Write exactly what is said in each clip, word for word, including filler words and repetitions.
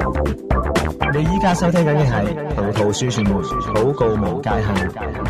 你依家收聽緊嘅係葡萄樹傳媒禱告無界限。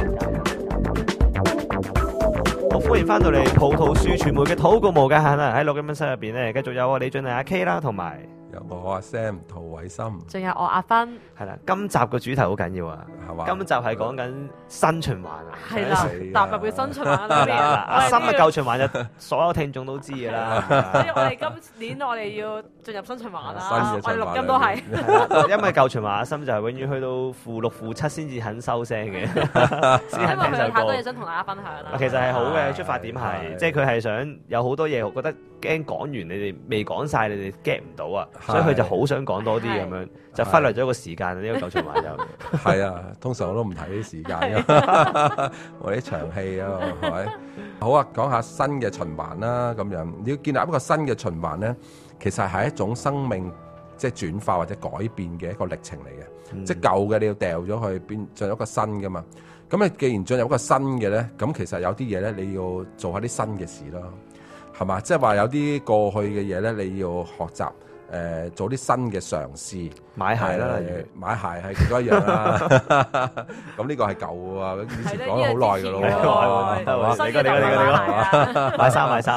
好，歡迎翻到嚟葡萄樹傳媒嘅禱告無界限啊！喺錄音室入邊咧，繼續有我李俊麗阿 K 啦，同埋有我阿 Sam 陶偉森， 仲有我阿芬。 係啦，今集個主題好緊要啊， 係嘛？ 今集係講緊新循環啊， 係啦，踏入嘅新循環裏面。 阿新嘅舊循環就所有聽眾都知㗎啦。 所以我哋今年我哋要進入新循環啦，我哋錄音都係。 因為舊循環阿森就係永遠去到負六負七先至肯收聲嘅，先肯聽首歌。 因為佢有太多嘢想同大家分享啦。 其實係好嘅出發點係，即係佢係想有好多嘢，我覺得驚講完你哋未講晒，你哋 get 唔到啊，所以佢就好想講多啲咁樣，就忽略咗個時間。呢個舊循環就係啊，通常我都唔睇啲時間嘅，我啲長氣啊，係咪？好啊，講下新嘅循環啦，咁樣你要建立一個新嘅循環咧，其實係一種生命即係轉化或者改變嘅一個歷程嚟嘅。嗯、即係舊嘅你要掉咗去變進入一個新噶嘛。咁你既然進入一個新嘅咧，咁其實有啲嘢咧你要做下啲新嘅事咯，係嘛？即係話有啲過去嘅嘢咧，你要學習。誒、呃、做啲新嘅嘗試， 買鞋啦， 呃、買鞋係其中一樣啦。咁呢個係舊啊，以前講咗好耐㗎咯。 係嘛？你個你個你個你個，買衫買衫。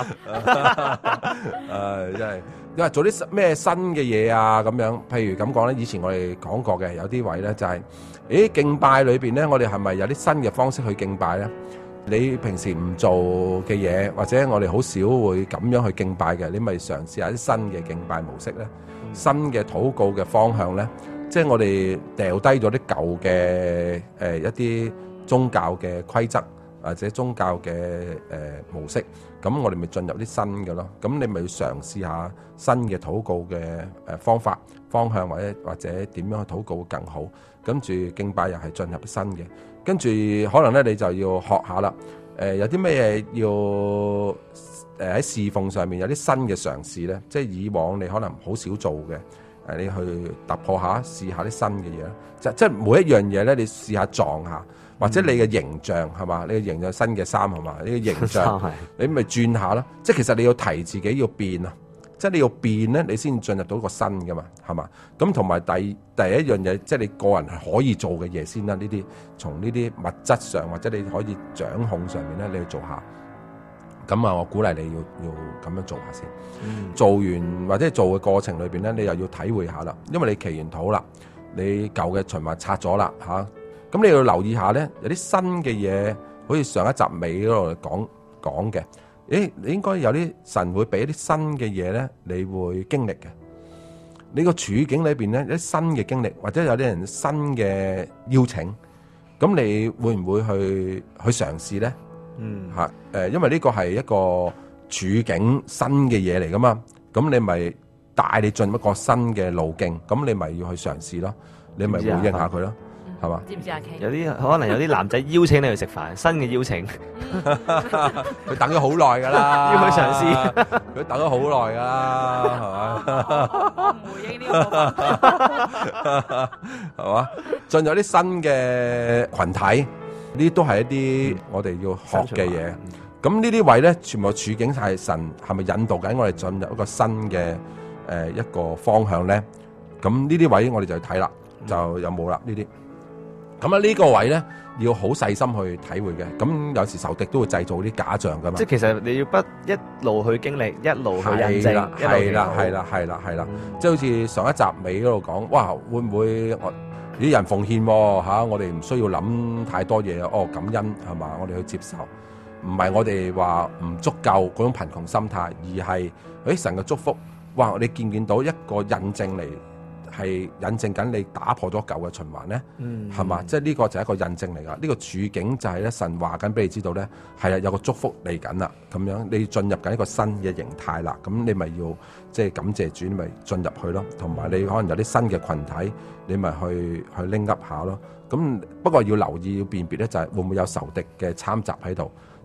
誒，真係因為做啲咩新嘅嘢啊？咁樣，譬如咁講咧，以前我哋講過嘅有啲位咧，就係、是，誒敬拜裏邊咧，我哋係咪有啲新嘅方式去敬拜咧？你平時唔做嘅嘢，或者我哋好少會咁樣去敬拜嘅，你咪嘗試下啲新嘅敬拜模式咧，嗯、新嘅禱告嘅方向咧，即係我哋掉低咗啲舊嘅誒、呃、一啲宗教嘅規則或者宗教嘅誒、呃、模式，咁我哋咪進入啲新嘅咯。咁你咪要嘗試下新嘅禱告嘅誒方法方向，或者或者點樣去禱告會更好。跟住敬拜又係進入新嘅。跟住可能咧，你就要學下啦。誒、呃，有啲咩嘢要誒喺侍奉上面有啲新嘅嘗試咧？即係以往你可能好少做嘅，誒、呃，你去突破下，試下啲新嘅嘢。即即係每一樣嘢咧，你試下撞下，或者你嘅形象係嘛、嗯？你嘅形象新嘅衫係嘛？你嘅形象，你咪轉下啦。即係其實你要提自己要變啊。即係你要變咧，你先進入到一個新嘅嘛，係嘛？咁同埋第第一樣嘢，即係你個人係可以做嘅嘢先啦。呢啲從呢啲物質上或者你可以掌控上面咧，你去做下。咁啊，我鼓勵你要要咁樣做下先。嗯、做完或者做嘅過程裏邊咧，你又要體會下啦。因為你祈完禱啦，你舊嘅循環拆咗啦嚇。咁、啊、你要留意下咧，有啲新嘅嘢，好似上一集尾嗰度講講嘅。誒，你應該有啲神會俾啲新嘅嘢咧，你會經歷嘅。你個處境裏邊咧，有啲新嘅經歷，或者有啲人新嘅邀請，咁你會唔會去去嘗試咧？嗯，嚇誒，因為呢個係一個處境新嘅嘢嚟噶嘛，咁你咪帶你進一個新嘅路徑，咁你咪要去嘗試咯，你咪回應下佢咯。係嘛？知唔知阿 K？ 有啲可能有啲男仔邀請你去食飯，新嘅邀請， 佢等咗好耐㗎啦， 要去嘗試， 佢等咗好耐㗎啦，係嘛？ 我唔回應呢個， 係嘛？進入啲新嘅群體，呢啲都係一啲我哋要學嘅嘢。咁呢啲位咧，全部處境係神係咪引導緊我哋進入一個新嘅誒、呃、一個方向咧？咁呢啲位我哋就要睇啦，就有冇啦呢啲。咁啊呢個位咧要好細心去體會嘅，咁有時仇敵都會製造啲假象噶嘛。 即係其實你要不一路去經歷，一路去印證， 係啦係啦係啦係啦，即係好似上一集尾嗰度講，哇會唔會我啲人奉獻喎、啊、我哋唔需要諗太多嘢哦，感恩係嘛，我哋去接受，唔係我哋話唔足夠嗰種貧窮心態，而係誒神嘅祝福，哇你見唔見到一個印證嚟？係印證緊你打破咗舊嘅循環咧，係嘛、嗯？即係呢個就係一個印證嚟噶。呢、這個處境就係咧神話緊俾你知道咧，係啊有個祝福嚟緊啦。咁樣你進入緊一個新嘅形態啦。咁你咪要即係感謝主，你咪進入去咯。同埋你可能有啲新嘅群體，你咪去去拎 up 下咯。咁不過要留意要辨別咧，就係會唔會有仇敵嘅參雜喺度？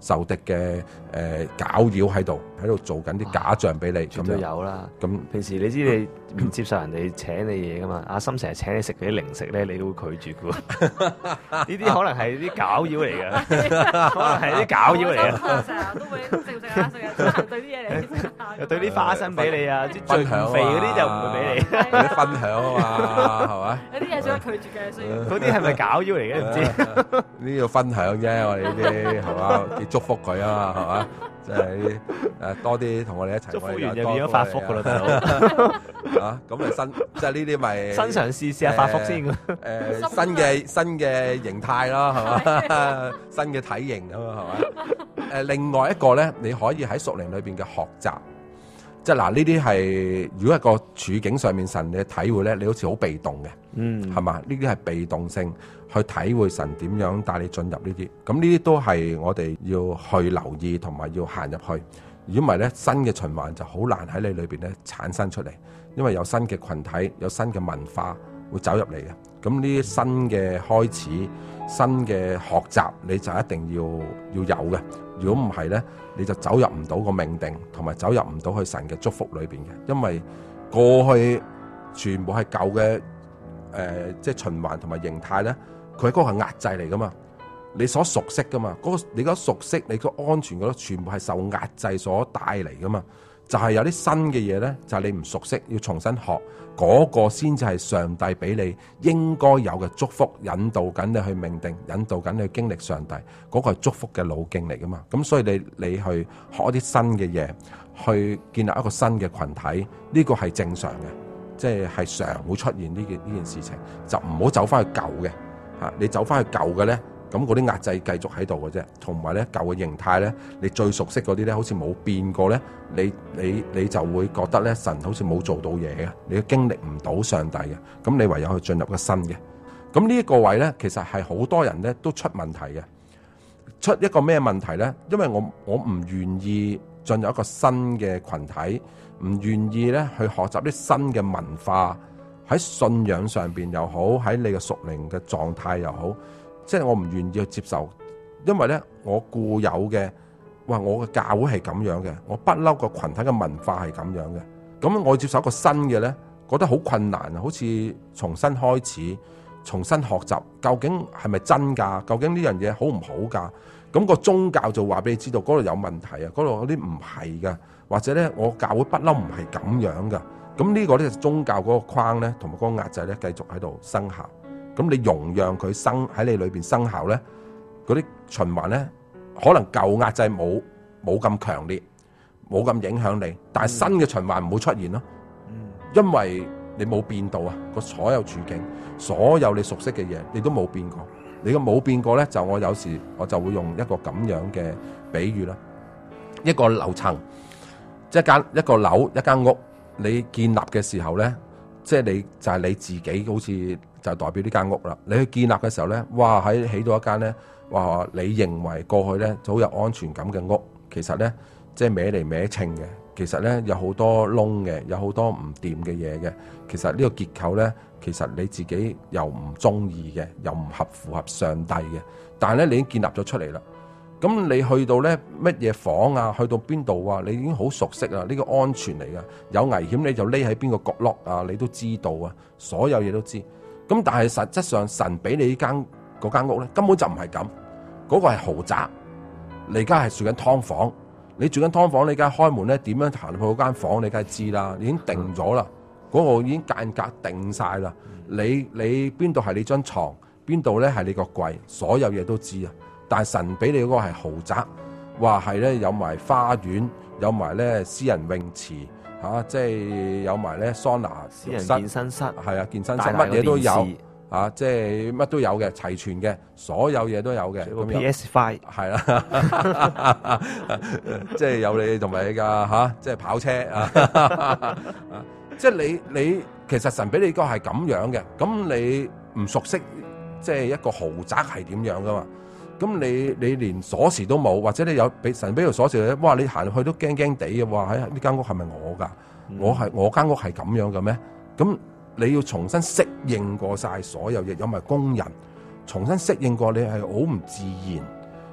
仇敵嘅誒攪擾喺度，喺度做緊啲假象俾你， 絕對有啦。 咁平時你知你唔接受人哋請你嘢噶嘛？阿森成日請你食嗰啲零食咧，你都會拒絕噶喎。呢啲可能係啲攪擾嚟嘅，可能係啲攪擾嚟嘅。 成日都會食唔食啊？成日都行對啲嘢嚟， 又對啲花生俾你啊，啲最分享啊肥嗰啲就唔會俾你。 有啲分享啊嘛，係嘛？ 有啲嘢想拒絕嘅，所以嗰啲係咪攪擾嚟嘅？唔知。 呢個分享啫，我哋呢啲係嘛，幾祝福佢啊嘛，係嘛？即係誒多啲同我哋一齊， 祝福完我哋就變咗發福噶啦，大佬。 啊，咁咪新，即係呢啲咪新嘗試試下發福先。 誒新嘅新嘅形態咯，係嘛？新嘅體型咁啊，係嘛？誒另外一個咧，你可以喺屬靈裏邊嘅學習，即係嗱呢啲係如果一個處境上面神嘅體會咧，你好似好被動嘅， 嗯， 係嘛？呢啲係被動性去體會神點樣帶你進入呢啲，咁呢啲都係我哋要去留意同埋要行入去。如果唔係咧，新嘅循環就好難喺你裏邊咧產生出嚟，因為有新嘅群體，有新嘅文化會走入嚟嘅。咁呢啲新嘅開始、新嘅學習，你就一定要要有嘅。如果唔係咧，你就走入唔到個命定，同埋走入唔到去神嘅祝福裏邊嘅。因為過去全部係舊嘅誒、呃，即係循環同埋形態咧，佢嗰個係壓制嚟噶嘛。你所熟悉噶嘛，嗰、那個你嗰熟悉，你個安全嗰啲全部係受壓制所帶嚟噶嘛。就係、是、有啲新嘅嘢咧，就係、是、你唔熟悉，要重新學嗰、那個先至係上帝俾你應該有嘅祝福，引導緊你去命定，引導緊你去經歷上帝嗰、那個係祝福嘅路徑嚟噶嘛。咁所以你你去學一啲新嘅嘢，去建立一個新嘅群體，呢、這個係正常嘅，即係係常會出現呢件呢件事情，就唔好走翻去舊嘅嚇。你走翻去舊嘅咧。咁嗰啲壓制繼續喺度嘅啫，同埋咧舊嘅形態咧，你最熟悉嗰啲咧，好似冇變過咧，你你你就會覺得咧神好似冇做到嘢嘅，你都經歷唔到上帝嘅，咁你唯有去進入個新嘅。咁呢一個位咧，其實係好多人咧都出問題嘅，出一個咩問題咧？因為我我唔願意進入一個新嘅群體，唔願意咧去學習啲新嘅文化，喺信仰上邊又好，喺你嘅屬靈嘅狀態又好。即係我唔願意去接受，因為咧我固有嘅，哇！我嘅教會係咁樣嘅，我不嬲個群體嘅文化係咁樣嘅，咁我接受一個新嘅咧，覺得好困難啊！好似重新開始，重新學習，究竟係咪真㗎？究竟呢樣嘢好唔好㗎？咁個宗教就話俾你知道，嗰度有問題啊，嗰度嗰啲唔係㗎，或者咧我教會不嬲唔係咁樣㗎。咁呢個咧宗教嗰個框咧，同埋嗰個壓制咧，繼續喺度生效。咁你容讓佢生喺你裏邊生效咧，嗰啲循環咧，可能舊壓制冇冇咁強烈，冇咁影響你，但係新嘅循環唔會出現咯。嗯，因為你冇變到啊，個所有處境，所有你熟悉嘅嘢，你都冇變過。你個冇變過咧，就我有時我就會用一個咁樣嘅比喻啦，一個樓層，即係間一個樓一間屋，你建立嘅時候咧，即係你就係你自己好似。就代表呢間屋啦。你去建立嘅時候咧，哇！喺起到一間咧，哇！你認為過去咧好有安全感嘅屋，其實咧即係歪嚟歪稱嘅。其實咧有好多窿嘅，有好多唔掂嘅嘢嘅。其實呢個結構咧，其實你自己又唔中意嘅，又唔合符合上帝嘅。但係咧，你已經建立咗出嚟啦。咁你去到咧乜嘢房啊，去到邊度啊，你已經好熟悉啦。呢個安全嚟噶，有危險你就匿喺邊個角落啊，你都知道啊，所有嘢都知。咁但係實質上神俾你呢間嗰間屋咧，根本就唔係咁，嗰個係豪宅。你而家係住緊劏房，你住緊劏房，你而家開門咧，點樣行去嗰間房，你梗係知啦，已經定咗啦，嗰個已經間隔定晒啦。你你邊度係你張床，邊度咧係你個櫃，所有嘢都知啊。但係神俾你嗰個係豪宅，話係咧有埋花園，有埋咧私人泳池。嚇、啊，即係有埋咧桑拿私人健身室， 係啊，健身室乜嘢都有，嚇、啊，即係乜都有嘅，齊全嘅，所有嘢都有嘅。 個 P S Five 係啦，即係有你同埋你㗎嚇，即係跑車啊，即係你你其實神俾你個係咁樣嘅，咁你唔熟悉即係一個豪宅係點樣㗎嘛？咁你你連鎖匙都冇，或者你有俾神俾條鎖匙咧，哇！你行去都驚驚地嘅，哇！喺呢間屋係咪我㗎？嗯、我係我間屋係咁樣嘅咩？咁你要重新適應過晒所有嘢，有埋工人，重新適應過你係好唔自然，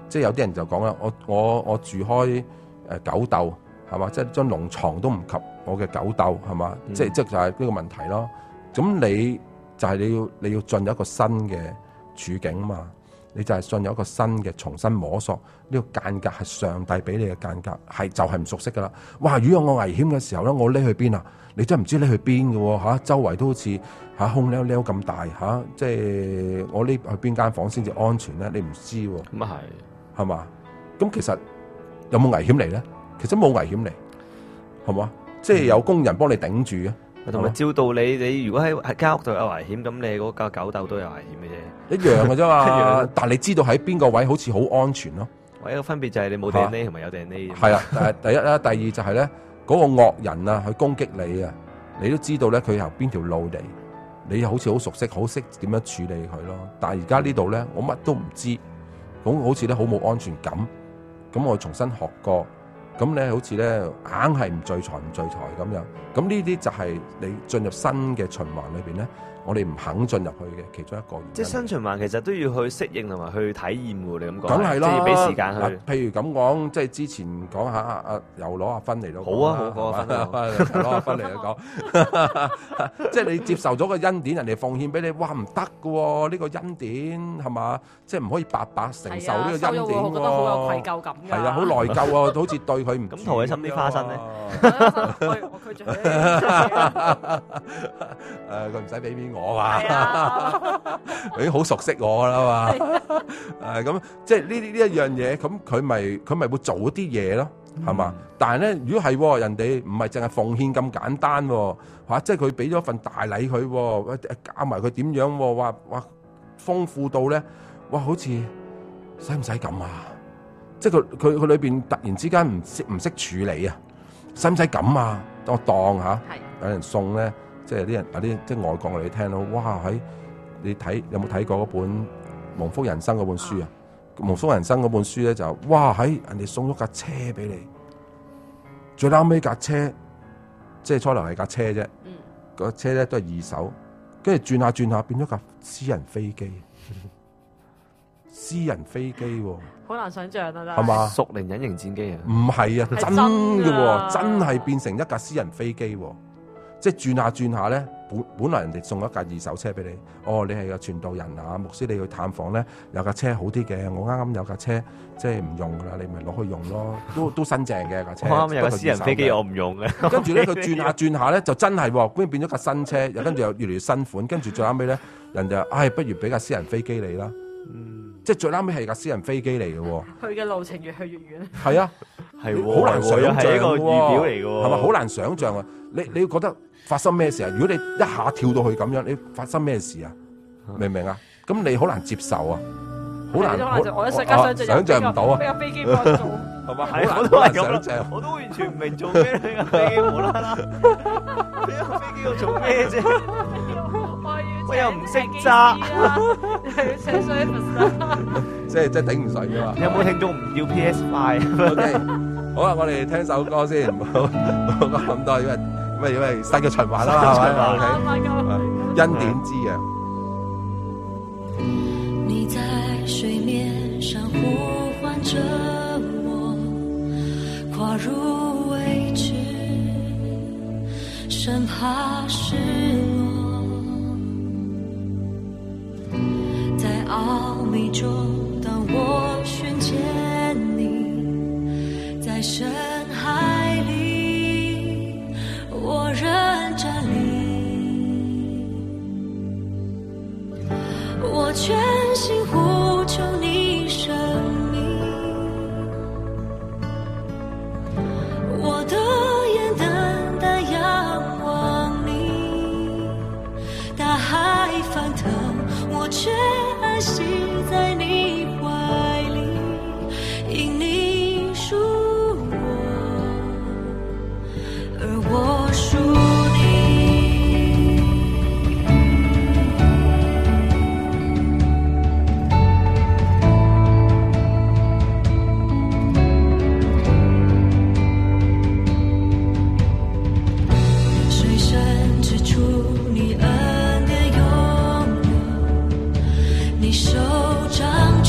即係有啲人就講啦，我我我住開誒狗竇係嘛，即係張龍床都唔及我嘅狗竇係嘛，嗯、即係即係就係呢個問題咯。咁你就係你要你要進入一個新嘅處境嘛，你就係進入一個新嘅重新摸索呢、這個間隔係上帝俾你嘅間隔，係就係、是、唔熟悉噶啦。哇！如果我危險嘅時候咧，我匿去邊啊？你真係唔知匿去邊嘅喎嚇，周圍都好似嚇空溜溜咁大嚇、啊，即係我匿去邊間房先至安全咧？你唔知喎。 咁啊係， 係嘛？咁其實有冇危險嚟咧？其實冇危險嚟，係嘛？即係有工人幫你頂住嘅。 同埋照道理，你如果喺喺間屋度有危險，咁你嗰架狗竇都有危險嘅啫， 一樣嘅啫嘛。但係你知道喺邊個位好似好安全咯。 唯一個分別就係你冇 D N A 同埋有 D N A。 係啊，誒第一啦，第二就係咧嗰個惡人啊，去攻擊你啊，你都知道咧佢由邊條路嚟，你好似好熟悉，好識點樣處理佢咯。但係而家呢度咧，我乜都唔知，咁好似咧好冇安全感，咁我重新學過。咁咧，好似咧硬係唔聚財唔聚財咁樣，咁呢啲就係你進入新嘅循環裏邊咧，我哋唔肯進入去嘅其中一個原因。 即係新循環其實都要去適應同埋去體驗喎，你咁講， 梗係啦， 即係要俾時間去。 譬如咁講，即係之前講下阿阿又攞阿芬嚟到， 好啊，好講阿芬， 攞阿芬嚟到講，即係你接受咗個恩典，人哋奉獻俾你，哇唔得㗎喎，呢個恩典係嘛？即係唔可以白白承受呢個恩典喎。 我覺得好有愧疚感㗎。 係啊，好內疚啊，好似對佢唔咁陶起心啲花生咧， 我我拒絕佢。 誒，佢唔使俾面我嘛，佢已經好熟悉我㗎啦嘛。誒咁，即係呢啲呢一樣嘢，咁佢咪佢咪會做一啲嘢咯，係嘛？但係咧，如果係人哋唔係淨係奉獻咁簡單喎，嚇，即係佢俾咗份大禮佢，教埋佢點樣，哇哇豐富到咧，哇好似使唔使咁啊？即係佢佢佢裏邊突然之間唔識唔識處理啊，使唔使咁啊？我當嚇有人送咧，即係啲人有啲即係外國嚟聽到，哇喺你睇有冇睇過嗰本《蒙福人生》嗰本書啊？《蒙福人生》嗰本書咧就哇喺人哋送咗架車俾你，最撈尾架車即係初頭係架車啫，嗯，個車咧都係二手，跟住轉下轉下變咗架私人飛機。私人飛機喎， 好難想象啊！ 係嘛？ 屬靈隱形戰機啊？ 唔係啊，真嘅喎，真係變成一架私人飛機喎。即係轉下轉下咧，本本來人哋送一架二手車俾你，哦，你係個傳道人啊，牧師你去探訪咧，有架車好啲嘅，我啱啱有架車即係唔用㗎啦，你咪攞去用咯，都都新淨嘅架車。 啱啱有架私人飛機我唔用嘅。 跟住咧佢轉下轉下咧就真係喎，跟住變咗架新車，又跟住又越嚟越新款，跟住最後尾咧人就唉、哎，不如俾架私人飛機你啦。嗯，即係最啱尾係架私人飛機嚟嘅喎， 佢嘅路程越去越遠。 係啊， 係好難想像係一個預表嚟嘅喎， 係咪好難想像啊？你你要覺得發生咩事啊？如果你一下跳到去咁樣，你發生咩事啊？明唔明啊？咁你好難接受啊，好難， 我一瞬間想像唔到啊！ 俾架飛機幫我做， 係嘛？ 我都係咁啦，我都完全唔明做咩呢架飛機無啦啦，呢架飛機要做咩啫？我又唔識揸， 即係即係頂唔順㗎嘛？ 有冇聽眾唔要 P S Five？ OK， 好啊，我哋聽首歌先，唔好講咁多，因為因為因為新嘅循環啦，係咪 ？OK， 恩典之約。 你在水面上呼喚着我，跨入未知，生怕失落。在奧秘中，當我尋見你，在深海裡，我仍站立，我全心呼求你生命，我的眼單單仰望你，大海翻騰，我卻安息在你懷裡，因你屬我，而我屬你。水深之處，你恩典永留，你手掌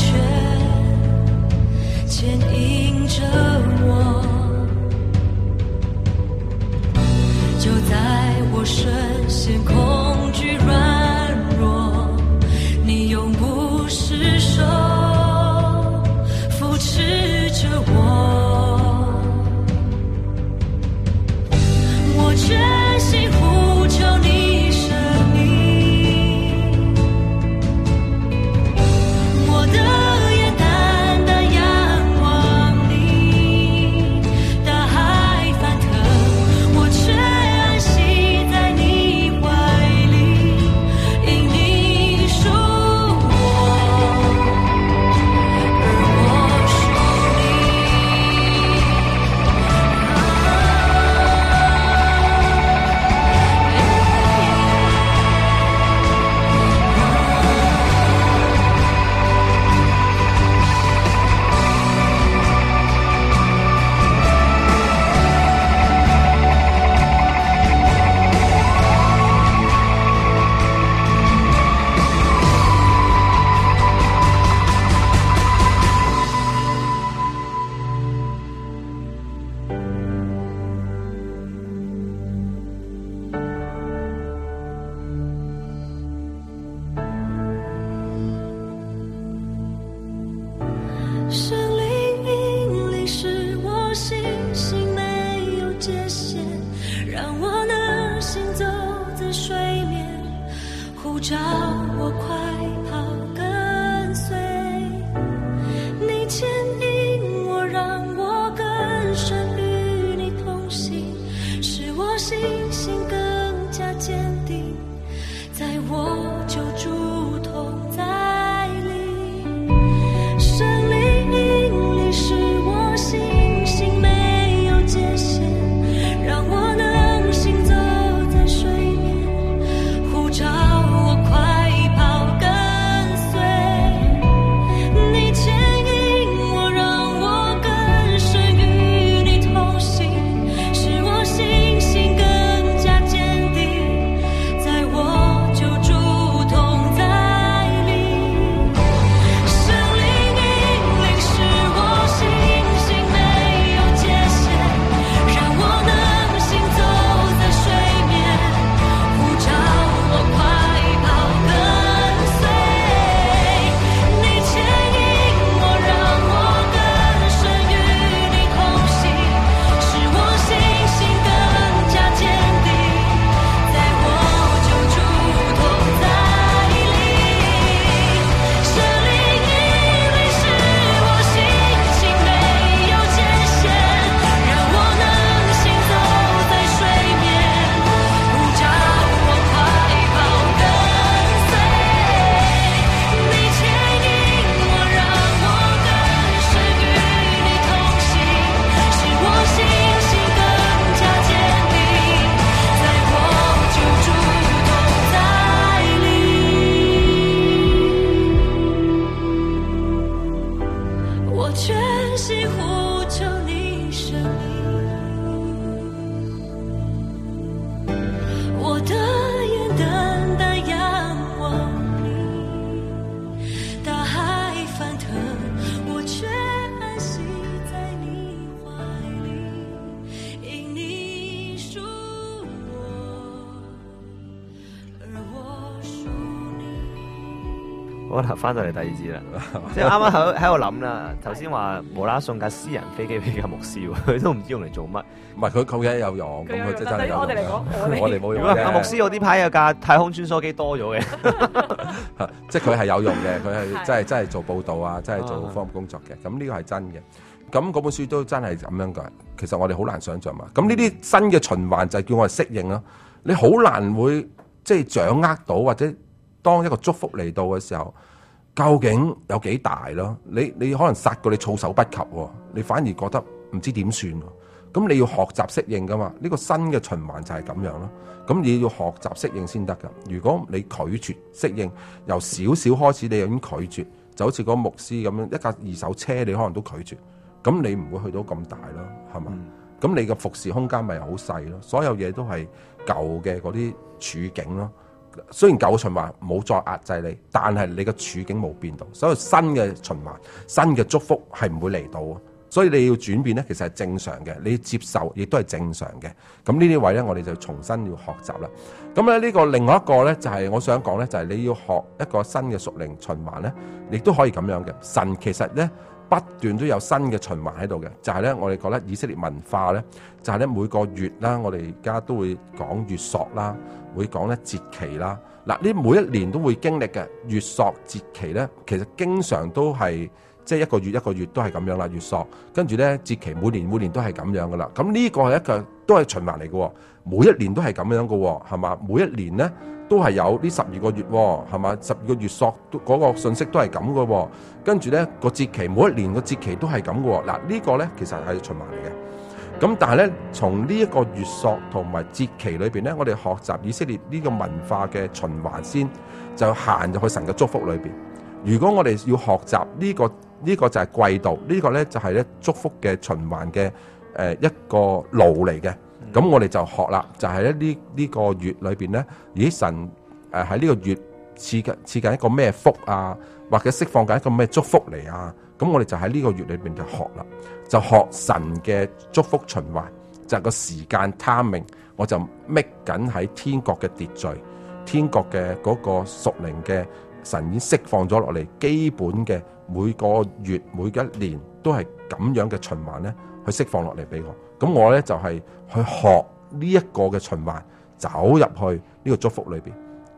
召我快跑跟随，你牵引我，让我更深与你同行，使我信心更加坚定，在我救主同在里，圣灵引领使我信心没有界限，让我能行走在水面，呼召我快跑跟随，你牵引我，让我更深与你同行，使我信心更加坚定，在我救主同在里，圣灵引领使我信心没有界限，让我能行走在水面，呼召我快跑跟随，你牵引我，让我更深与你同行，使我信心更加坚定，在我救主同在里，圣灵引领使我信心没有界限，让我能行走在水面，呼召我快跑跟随，你牵引我，让我更深与你同行，使我信心更加坚定，在我救主同在里，我全心呼求你生命，我的眼单单仰望你，大海翻腾，我却安息在你怀里，因你属我，而我属你。 好啦，翻到嚟第二節啦，即係啱啱喺喺度諗啦。頭先話無啦啦送架私人飛機俾架牧師喎，佢都唔知用嚟做乜。 唔係佢佢嘅有用，咁佢真係有用。 我哋嚟講， 我哋冇用如果阿牧啫。 師我呢排有架太空穿梭機多咗嘅， 即係佢係有用嘅，佢係真係真係做報導啊，真係做科學工作嘅。咁呢個係真嘅。咁嗰本書都真係咁樣㗎。其實我哋好難想像嘛。咁呢啲新嘅循環就係叫我哋適應咯。你好難會即係掌握到，或者當一個祝福嚟到嘅時候，究竟有幾大咯？你你可能殺過你措手不及喎，你反而覺得唔知點算喎。咁你要學習適應噶嘛？呢個新嘅循環就係咁樣咯。咁你要學習適應先得噶。如果你拒絕適應，由少少開始你已經拒絕，就好似嗰個牧師咁樣，一架二手車你可能都拒絕，咁你唔會去到咁大咯，係嘛？咁、嗯、你嘅服侍空間咪好細咯。所有嘢都係舊嘅嗰啲處境咯。雖然舊循環冇再壓制你，但係你嘅處境冇變到，所以新嘅循環、新嘅祝福係唔會嚟到。所以你要轉變咧，其實係正常嘅，你要接受亦都係正常嘅。咁呢啲位咧，我哋就重新要學習啦。咁咧呢個另外一個咧，就係我想講咧，就係你要學一個新嘅屬靈循環咧，亦都可以咁樣嘅。神其實咧不斷都有新嘅循環喺度嘅，就係咧我哋覺得以色列文化咧，就係咧每個月啦，我哋而家都會講月朔啦，會講咧節期啦。嗱，呢每一年都會經歷嘅月朔節期咧，其實經常都係。即係一個月一個月都係咁樣啦，月朔，跟住咧節期每年每年都係咁樣噶啦。咁呢個係一個都係循環嚟嘅，每一年都係咁樣嘅，係嘛？每一年咧都係有呢十二個月，係嘛？十二個月朔嗰個信息都係咁嘅，跟住咧個節期每一年個節期都係咁嘅。嗱，呢個咧其實係循環嚟嘅。咁但係咧從呢一個月朔同埋節期裏邊咧，我哋學習以色列呢個文化嘅循環先，就行入去神嘅祝福裏邊。如果我哋要學習呢個呢個就係季度，呢個咧就係咧祝福嘅循環嘅誒一個路嚟嘅。咁我哋就學啦，就係咧呢呢個月裏邊咧，咦神誒喺呢個月賜緊賜緊一個咩福啊，或者釋放緊一個咩祝福嚟啊？咁我哋就喺呢個月裏邊就學啦，就學神嘅祝福循環，就係個時間 timing，我就搣緊喺天國嘅秩序，天國嘅嗰個屬靈嘅。神已經釋放咗落嚟，基本嘅每個月每一年都係咁樣嘅循環咧，去釋放落嚟俾我。咁我咧就係、是、去學呢一個嘅循環，走入去呢個祝福裏邊。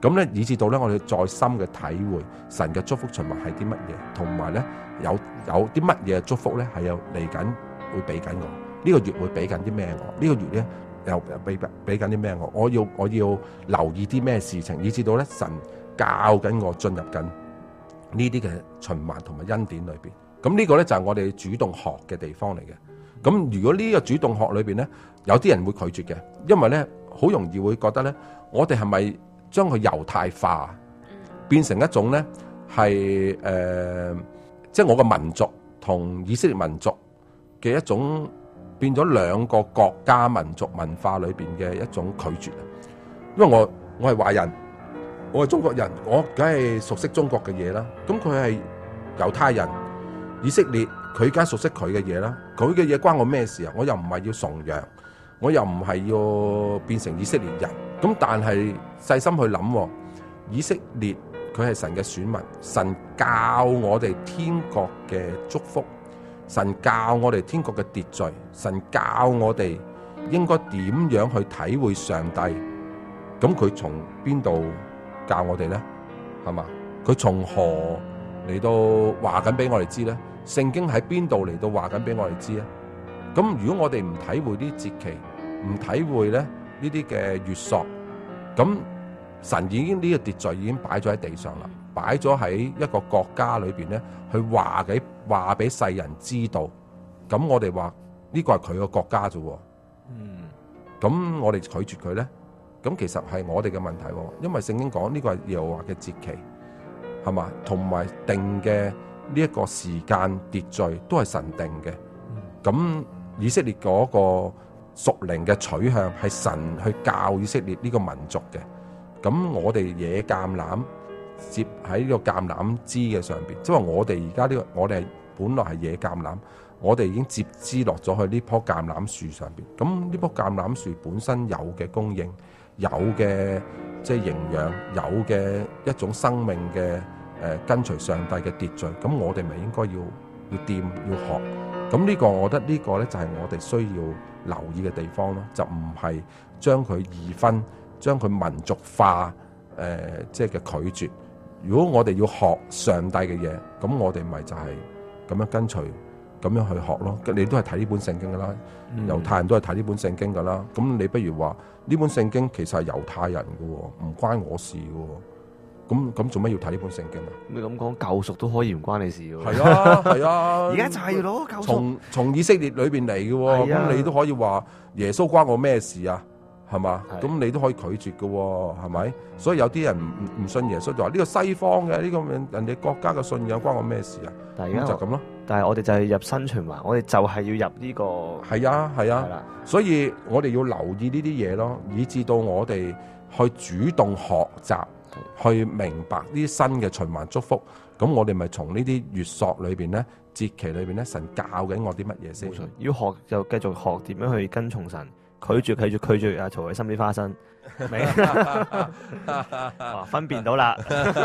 咁咧以至到咧我哋再深嘅體會神嘅祝福循環係啲乜嘢，同埋咧有有啲乜嘢祝福咧係有嚟緊會俾緊我，呢、這個月會俾緊啲咩我，呢、這個月咧又俾俾緊啲咩我，我要我要留意啲咩事情，以至到咧神教緊我進入緊呢啲嘅循環同埋恩典裏邊。咁呢個咧就係我哋主動學嘅地方嚟嘅。咁如果呢個主動學裏邊咧，有啲人會拒絕嘅，因為咧好容易會覺得咧，我哋係咪將佢猶太化，變成一種咧係誒，即係我個民族同以色列民族嘅一種變咗兩個國家民族文化裏邊嘅一種拒絕啊！因為我我係華人，我係中國人，我梗係熟悉中國嘅嘢啦。咁佢係猶太人，以色列佢梗係熟悉佢嘅嘢啦。佢嘅嘢關我咩事啊？我又唔係要崇洋，我又唔係要變成以色列人。咁但係細心去諗，以色列佢係神嘅選民，神教我哋天國嘅祝福，神教我哋天國嘅秩序，神教我哋應該點樣去體會上帝。咁佢從邊度教我哋咧？係嘛？佢從何嚟到話緊俾我哋知咧？聖經喺邊度嚟到話緊俾我哋知咧？咁如果我哋唔體會啲節期，唔體會咧呢啲嘅月朔，咁神已經呢個秩序已經擺咗喺地上啦，擺咗喺一個國家裏邊咧，去話俾話俾世人知道。咁我哋話呢個係佢個國家啫。嗯，咁我哋拒絕佢咧，咁其實係我哋嘅問題，因為聖經講呢個係耶和華嘅節期，係嘛，同埋定嘅呢一個時間秩序都係神定嘅。咁、嗯、以色列嗰個屬靈嘅取向係神去教以色列呢個民族嘅。咁我哋野橄欖接喺呢個橄欖枝嘅上邊，即係話我哋而家呢個我哋係本來係野橄欖，我哋已經接枝落咗去呢棵橄欖樹上邊。咁呢棵橄欖樹本身有嘅供應，有嘅即係營養，有嘅一種生命嘅誒、呃、跟隨上帝嘅秩序。咁我哋咪應該要要掂要學。咁呢個我覺得呢個咧就係我哋需要留意嘅地方咯，就唔係將佢二分。將佢民族化，誒、呃，即係嘅拒絕。如果我哋要學上帝嘅嘢，咁我哋咪就係咁樣跟隨，咁樣去學咯。你都係睇呢本聖經噶啦，嗯、猶太人都係睇呢本聖經噶啦。咁你不如話呢本聖經其實係猶太人嘅，唔關我事嘅。咁咁做咩要睇呢本聖經啊？ 你咁講救贖都可以唔關你事嘅。 係啊係啊， 而家就係攞救贖。 從從以色列裏邊嚟嘅，咁、啊、你都可以話耶穌關我咩事啊？係嘛？咁你都可以拒絕嘅喎，係咪？所以有啲人唔唔信耶穌就話呢個西方嘅呢、呢個人哋國家嘅信仰關我咩事啊？咁就咁咯。 但係我哋就係入新循環，我哋就係要入呢、呢個。係啊係啊，所以我哋要留意呢啲嘢咯，以至到我哋去主動學習，去明白呢啲新嘅循環祝福。咁我哋咪從呢啲月朔裏邊咧、節期裏邊咧，神教緊我啲乜嘢先？冇錯， 要學就繼續學點樣去跟從神。拒絕拒絕拒絕啊！曹偉心啲花生，明？哇，分辨到啦，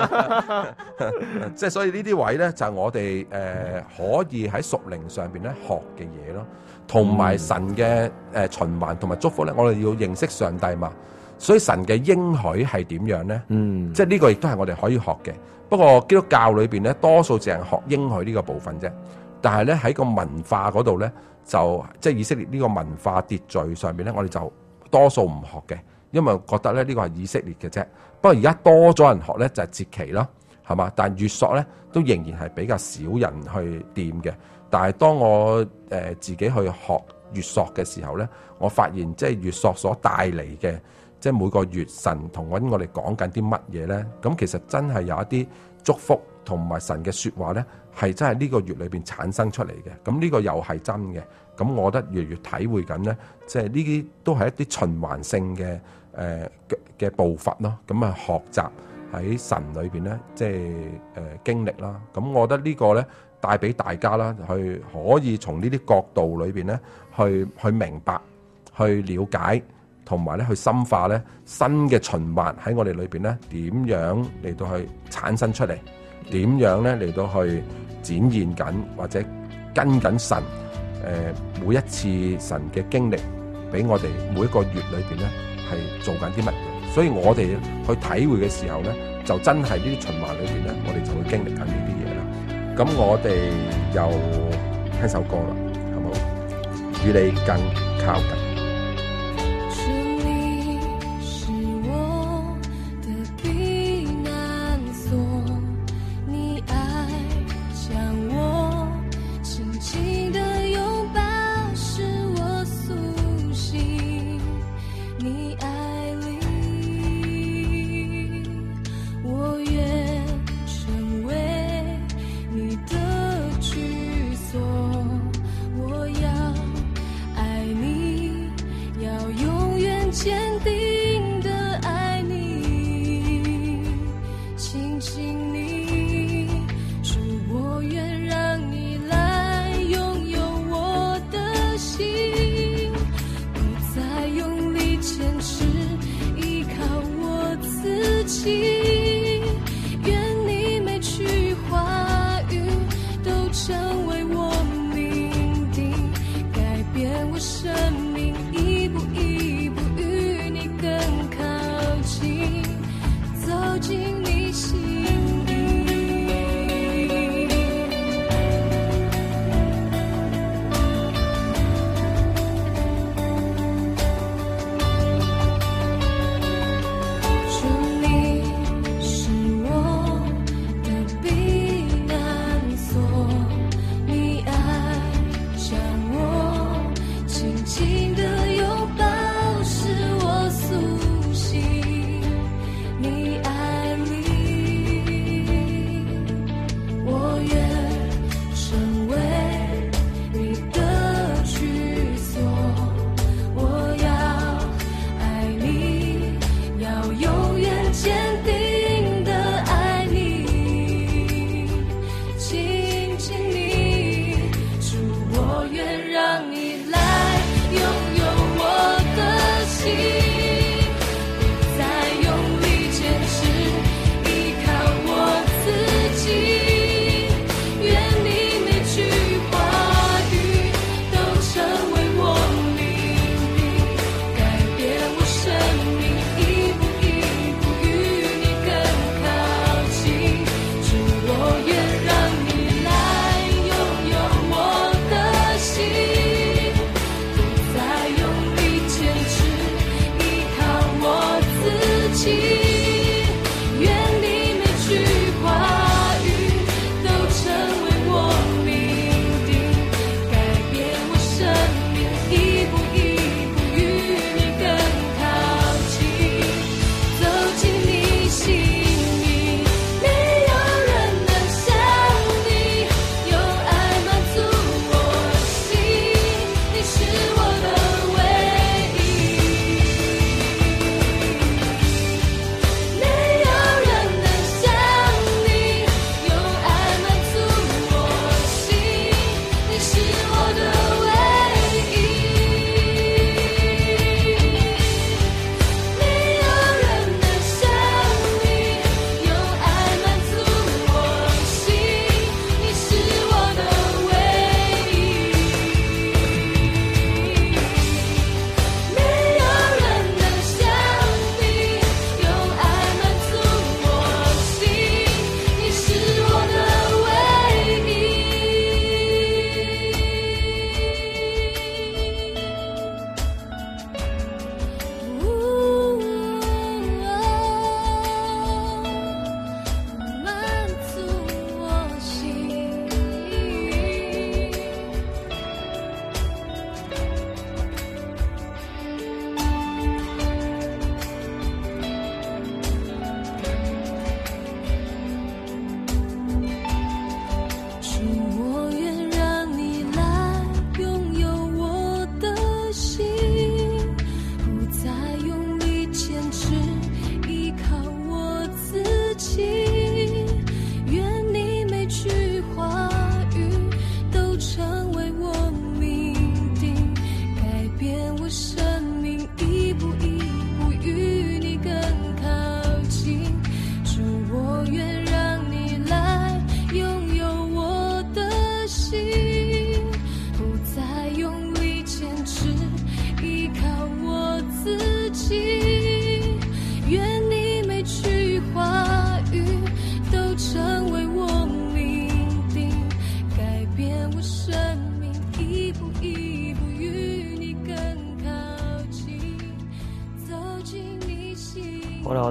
即係所以呢啲位咧，就係、是、我哋誒、呃、可以喺屬靈上邊咧學嘅嘢咯，同埋神嘅誒、呃、循環同埋祝福咧，我哋要認識上帝嘛。所以神嘅應許係點樣咧？嗯，即係呢個亦都係我哋可以學嘅。不過基督教裏邊咧，多數淨係學應許呢個部分啫。但係咧喺個文化嗰度咧。就即係以色列呢個文化秩序上面咧，我哋就多數唔學嘅，因為覺得咧呢個係以色列嘅啫。不過而家多咗人學咧就係節期啦，係嘛？但係月朔咧都仍然係比較少人去掂嘅。但係當我誒、呃、自己去學月朔嘅時候咧，我發現即係月朔所帶嚟嘅，即係每個月神同我哋講緊啲乜嘢咧？咁其實真係有一啲祝福同埋神嘅説話咧。係真係呢個月裏邊產生出嚟嘅，咁呢個又係真嘅。咁我覺得越嚟越體會緊咧，即係呢啲都係一啲循環性嘅誒嘅步伐咯。咁啊學習喺神裏邊咧，即係誒、呃、經歷啦。咁我覺得呢個咧帶俾大家啦，去可以從呢啲角度裏邊咧，去去明白、去了解，同埋咧去深化咧新嘅循環喺我哋裏邊咧點樣嚟到去產生出嚟，點樣咧嚟到去展現緊或者跟緊神誒、呃、每一次神嘅經歷，俾我哋每一個月裏邊咧係做緊啲乜嘢。 所以我哋去體會嘅時候咧，就真係呢啲循環裏邊咧，我哋就會經歷緊呢啲嘢啦。咁我哋又聽首歌啦，好冇？與你更靠近。 坚定的爱你，亲亲你，说我愿让你来拥有我的心，不再用力坚持，依靠我自己，愿你每句话语都成为我命定，改变我生命，一步一步更靠近，走进你心底。主，你是我的避难所，你爱将我紧紧地拥抱。苏醒，你爱里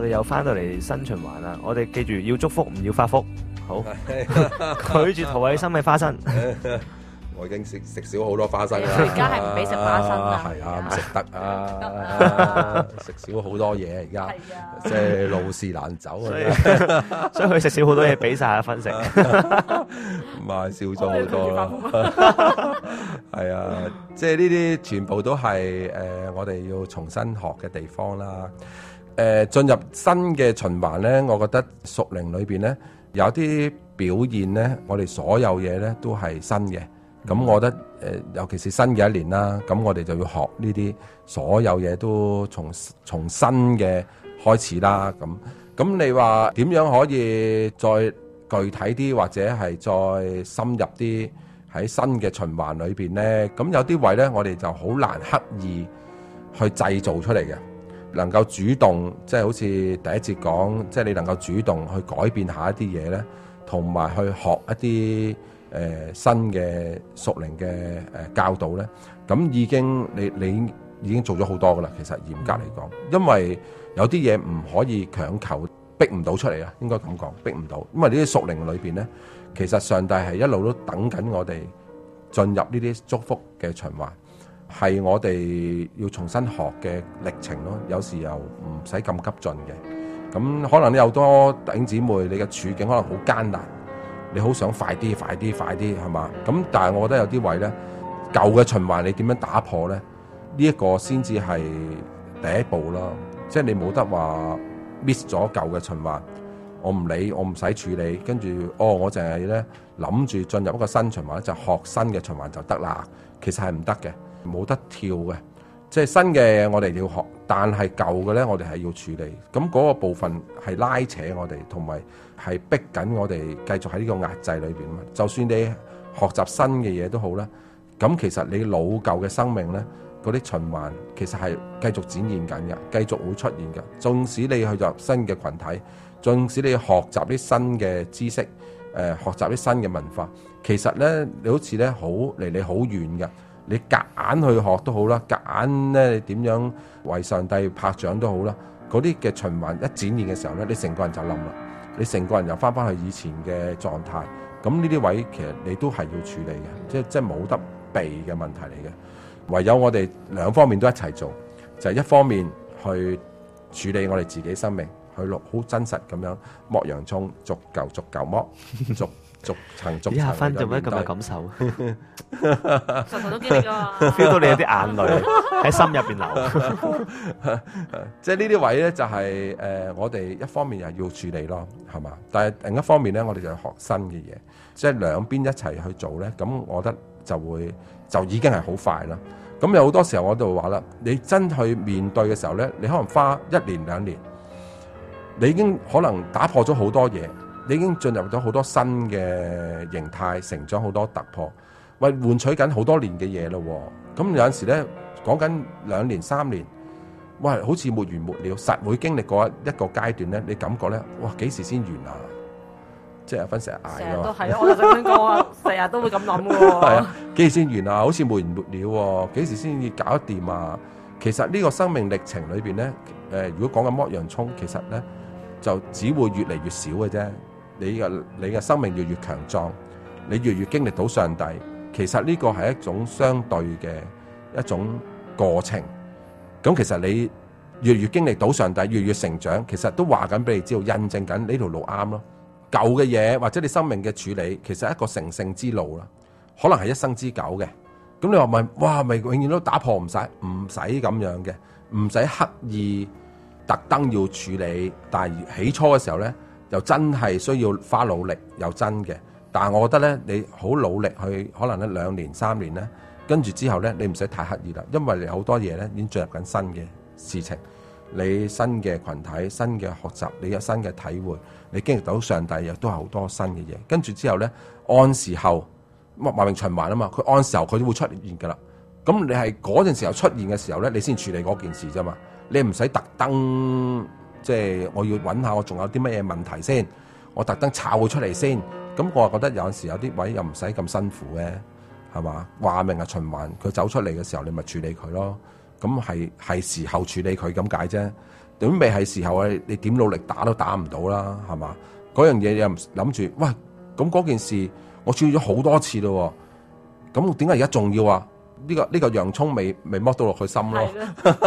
哋又翻到嚟新循環啦。我哋記住要祝福，唔要發福。好，拒絕陶偉森嘅花生。 我已經食食少好多花生啦。 而家係唔俾食花生啦。 係啊，唔食得啊，食少好多嘢而家，即係路是難走啊。 所以佢食少好多嘢，俾晒阿芬食。 唔係少咗好多。係啊，即係呢啲全部都係誒、呃，我哋要重新學嘅地方啦。誒、呃，進入新嘅循環咧，我覺得屬靈裏邊咧有啲表現咧，我哋所有嘢咧都係新嘅。咁我覺得誒、呃，尤其是新嘅一年啦，咁我哋就要學呢啲所有嘢都從從新嘅開始啦。咁咁你話點樣可以再具體啲，或者係再深入啲喺新嘅循環裏邊咧？咁有啲位咧，我哋就好難刻意去製造出嚟嘅，能夠主動，即係好似第一節講，即係你能夠主動去改變下一啲嘢咧，同埋去學一啲。誒、呃、新嘅屬靈嘅誒、呃、教導咧，咁已經你你已經做咗好多噶啦。其實嚴格嚟講，因為有啲嘢唔可以強求，逼唔到出嚟啊。應該咁講，逼唔到，因為呢啲屬靈裏邊咧，其實上帝係一路都等緊我哋進入呢啲祝福嘅循環，係我哋要重新學嘅歷程咯。有時又唔使咁急進嘅，咁可能你有好多弟兄姊妹，你嘅處境可能好艱難。你好想快啲、快啲、快啲，係嘛？咁但係我覺得有啲位咧，舊嘅循環你點樣打破咧？呢、這、一個先至係第一步啦。即係你冇得話 miss 咗舊嘅循環，我唔理，我唔使處理，跟住哦，我淨係咧諗住進入一個新循環，就學新嘅循環就得啦。其實係唔得嘅，冇得跳嘅。即係新嘅我哋要學，但係舊嘅咧我哋係要處理。咁嗰個部分係拉扯我哋，同埋係逼緊我哋繼續喺呢個壓制裏邊嘛。就算你學習新嘅嘢都好啦，咁其實你老舊嘅生命咧，嗰啲循環其實係繼續展現緊嘅，繼續會出現嘅。縱使你去入新嘅群體，縱使你學習啲新嘅知識，誒、呃、學習啲新嘅文化，其實咧你好似咧好離你好遠嘅。你夾硬去學都好啦，夾硬咧你點樣為上帝拍掌都好啦。嗰啲嘅循環一展現嘅時候咧，你成個人就冧啦，你成個人又翻翻去以前嘅狀態。咁呢啲位其實你都係要處理嘅，即係即係冇得避嘅問題嚟嘅。唯有我哋兩方面都一齊做，就係、是、一方面去處理我哋自己生命，去落好真實咁樣剝洋葱，逐嚿逐嚿剝，逐逐層逐層。 阿芬做咩咁有感受？ 實實都經歷啊 ，feel 到你有啲眼淚喺心入邊流。 即係呢啲位咧，就係、是、誒、呃，我哋一方面又要處理咯，係嘛？但係另一方面咧，我哋就學新嘅嘢，即係兩邊一齊去做咧，咁我覺得就會就已經係好快啦。咁有好多時候我都話啦，你真去面對嘅時候咧，你可能花一年兩年，你已經可能打破咗好多嘢。你已經進入咗好多新嘅形態，成長好多突破，喂，換取緊好多年嘅嘢咯。咁有陣時咧，講緊兩年三年，喂，好似沒完沒了，實會經歷過一個階段咧，你感覺咧，哇，幾時先完啊？即係阿芬成日嗌咯， 成日都係，我就想講啊，成日都會咁諗嘅喎。 係啊，幾時先完啊？好似沒完沒了喎，幾時先至搞得掂啊？其實呢個生命歷程裏邊咧，誒、呃，如果講緊剝洋葱，其實咧就只會越嚟越少嘅啫。你嘅你嘅生命越越強壯，你越越經歷到上帝，其實呢個係一種相對嘅一種過程。咁其實你越越經歷到上帝，越越成長，其實都話緊俾你知道，印證緊呢條路啱咯。舊嘅嘢或者你生命嘅處理，其實係一個成聖之路啦，可能係一生之久嘅。咁你話咪哇咪永遠都打破唔晒，唔使咁樣嘅，唔使刻意特登要處理。但係起初嘅時候咧，又真係需要花努力，又真嘅。但係我覺得咧，你好努力去，可能咧兩年三年咧，跟住之後咧，你唔使太刻意啦，因為你好多嘢咧已經進入緊新嘅事情，你新嘅群體、新嘅學習，你有新嘅體會，你經歷到上帝亦都係好多新嘅嘢。跟住之後咧，按時候話明循環啊嘛，佢按時候佢都會出現噶啦。咁你係嗰陣時候出現嘅時候咧，你先處理嗰件事啫嘛，你唔使特登。即係我要揾下我仲有啲乜嘢問題先，我特登炒佢出嚟先。咁我覺得有陣時有啲位又唔使咁辛苦嘅，係嘛？話明係循環，佢走出嚟嘅時候，你咪處理佢咯。咁係係時候處理佢咁解啫。 準備係時候啊，你點努力打都打唔到啦，係嘛？嗰樣嘢又諗住，喂，咁嗰件事我處理咗好多次咯，咁點解而家仲要啊？呢、這個呢、這個洋葱未未剝到落去心咯，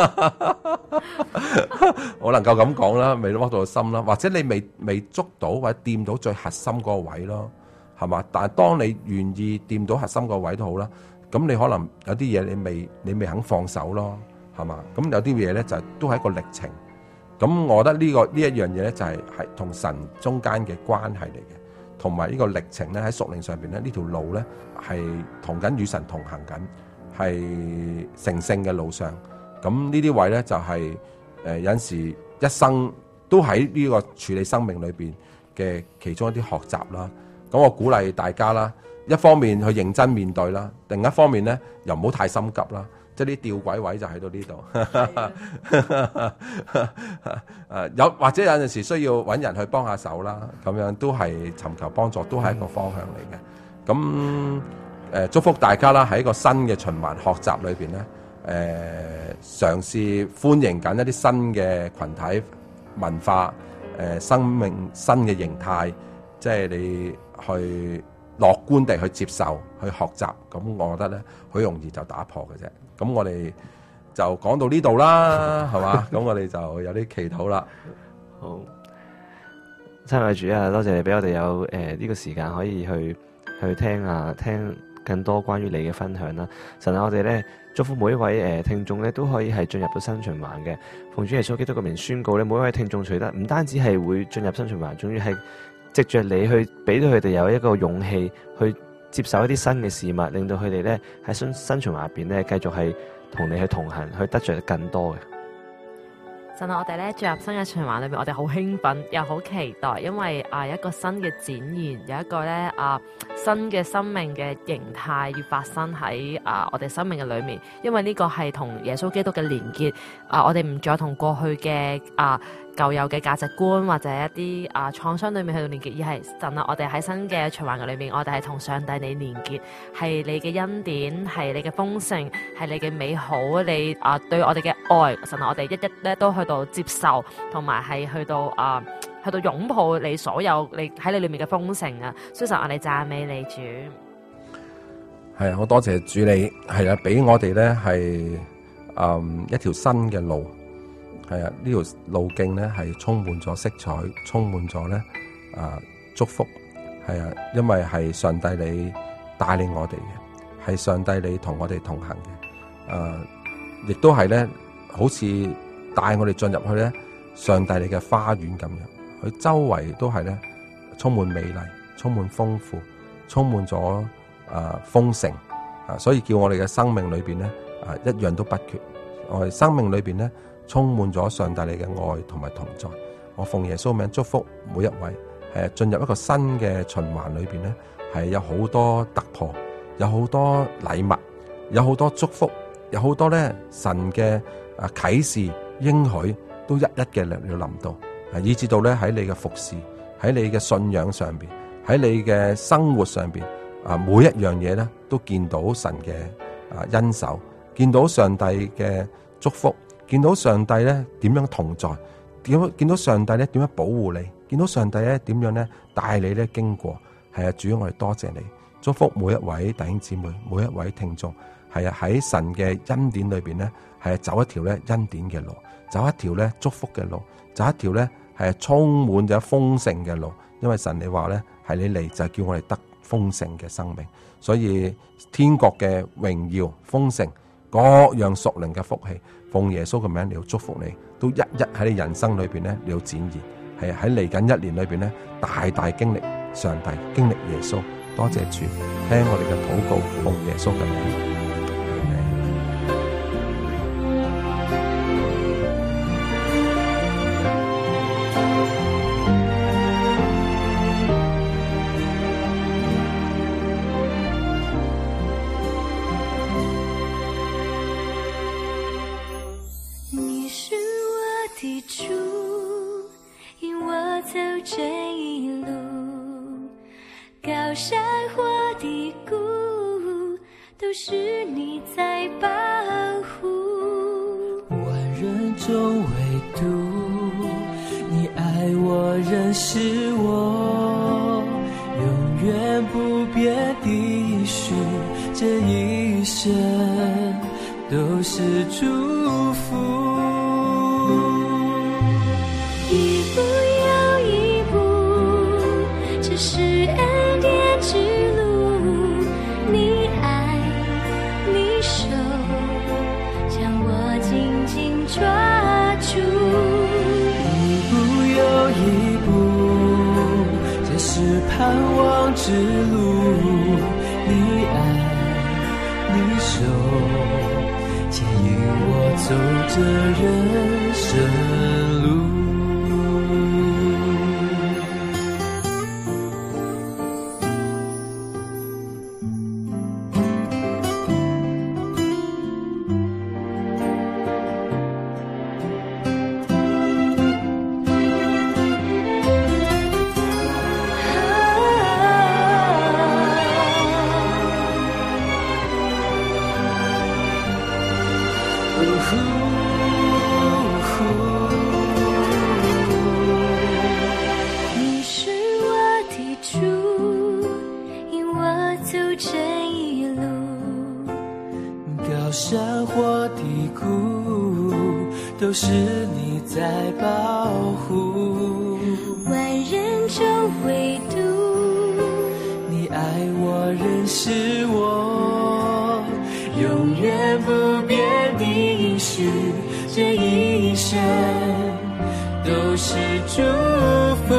我能夠咁講啦，未剝到個心啦，或者你未未捉到或者掂到最核心嗰個位咯，係嘛？但係當你願意掂到核心個位都好啦，咁你可能有啲嘢你未你未肯放手咯，係嘛？咁有啲嘢咧就係、都係一個歷程。咁我覺得呢、呢個呢一樣嘢咧就係係同神中間嘅關係嚟嘅，同埋呢個歷程咧喺屬靈上邊咧呢條路咧係同緊與神同行緊，係成聖嘅路上。咁呢啲位咧就係、是、誒、呃、有陣時一生都喺呢個處理生命裏邊嘅其中一啲學習啦。咁我鼓勵大家啦，一方面去認真面對啦，另一方面咧又唔好太心急啦。即係啲吊詭位就喺到呢度，誒有或者有陣時需要揾人去幫下手啦，咁樣都係尋求幫助，都係一個方向嚟嘅。咁誒、呃、祝福大家啦，喺一個新嘅循環學習裏邊咧，誒、呃、嘗試歡迎緊一啲新嘅群體文化，誒、呃、生命新嘅形態，即係你去樂觀地去接受、去學習，咁我覺得咧好容易就打破嘅啫。咁我哋就講到呢度啦，係嘛？咁我哋就有啲祈禱啦。 好，親愛主啊，多謝你俾我哋有誒呢、呃這個時間可以去去聽啊，聽更多關於你嘅分享啦。神啊，我哋咧祝福每一位誒、呃、聽眾咧都可以係進入到新循環嘅。奉主耶穌基督嘅名宣告咧，每一位聽眾取得唔單止係會進入新循環，仲要係藉着你去俾到佢哋有一個勇氣去接受一啲新嘅事物，令到佢哋咧喺新新循環入邊咧繼續係同你去同行，去得着更多嘅。 神啊，我哋咧進入新嘅循環裏面，我哋好興奮又好期待，因為啊一個新嘅展現，有一個咧啊新嘅生命嘅形態要發生喺啊我哋生命嘅裏面，因為呢個係同耶穌基督嘅連結啊，我哋唔再同過去嘅啊舊有嘅價值觀或者一啲啊創傷裏面去到連結，而係神啊，我哋喺新嘅循環嘅裏面，我哋係同上帝你連結，係你嘅恩典，係你嘅豐盛，係你嘅美好，你啊對我哋嘅愛，神啊，我哋一一咧都去到接受，同埋係去到啊去到擁抱你所有你喺你裏面嘅豐盛啊！所以神，我哋讚美你主。 係啊，好多謝主你係啊，俾我哋咧係嗯一條新嘅路。係啊，呢條路徑咧係充滿咗色彩，充滿咗咧啊祝福。係啊，因為係上帝你帶領我哋嘅，係上帝你同我哋同行嘅。誒、啊，亦都係咧，好似帶我哋進入去咧上帝你嘅花園咁樣。佢周圍都係咧充滿美麗，充滿豐富，充滿咗誒豐盛。啊，所以叫我哋嘅生命裏邊咧啊一樣都不缺。我哋生命裏邊咧，充滿咗上帝你嘅愛同埋同在，我奉耶穌名祝福每一位，係進入一個新嘅循環裏邊咧，係有好多突破，有好多禮物，有好多祝福，有好多咧神嘅啊啟示應許都一一嘅嚟到臨到，啊以至到咧喺你嘅服侍，喺你嘅信仰上邊，喺你嘅生活上邊，啊每一樣嘢咧都見到神嘅啊恩手，見到上帝嘅祝福。見到上帝咧點樣同在，見見到上帝咧點樣保護你，見到上帝咧點樣咧帶你咧經過，係啊，主，我哋多謝你，祝福每一位弟兄姊妹，每一位聽眾，係啊喺神嘅恩典裏邊咧，係啊走一條咧恩典嘅路，走一條咧祝福嘅路，走一條咧係充滿咗豐盛嘅路，因為神你話咧係你嚟就係叫我哋得豐盛嘅生命，所以天國嘅榮耀豐盛，各樣屬靈嘅福氣。奉耶穌嘅名，你要祝福你，都一一喺你人生裏邊咧，你要展現，係喺嚟緊一年裏邊咧，大大經歷上帝，經歷耶穌。多謝主，聽我哋嘅禱告，奉耶穌嘅名。 都是你在保护， 万人中唯独我认识我，永远不变的应许，这一生都是祝福。 一步又一步，这是恩典之路，你爱你手将我紧紧抓住。 一步又一步，这是盼望之路，你爱你手牵引我走这人生路。 你是我的主，引我走这一路。 高山或低谷，都是你在保护。 万人中唯独你爱我，认识我，永远不变的应许，这一生都是祝福。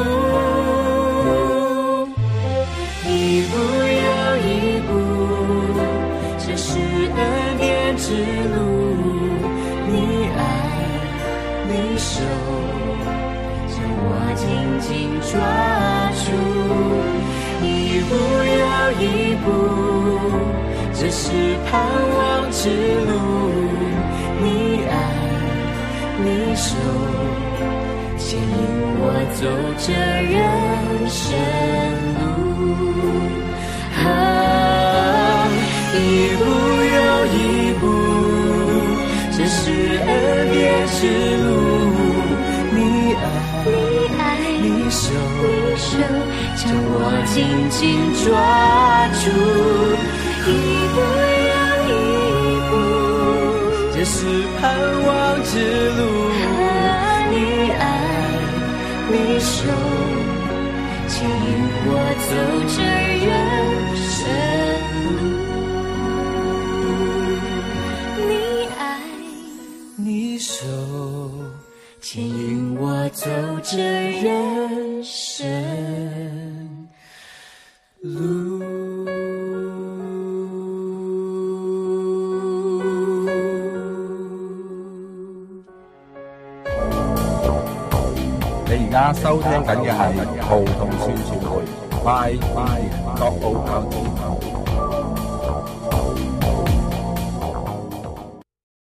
一步又一步，这是恩典之路，你爱你手将我紧紧抓住。一步又一步，这是盼望之路，你爱你手牵引我走这人生路。啊，一步又一步，这是恩典之路，你爱你爱你手你手将我紧紧抓住。一步又一步， 这是盼望之路， 你爱你手牵引我走这人生路。你爱你手牵引我走这人生路。 你而家收聽緊嘅係葡萄樹傳媒 ，by by 國澳教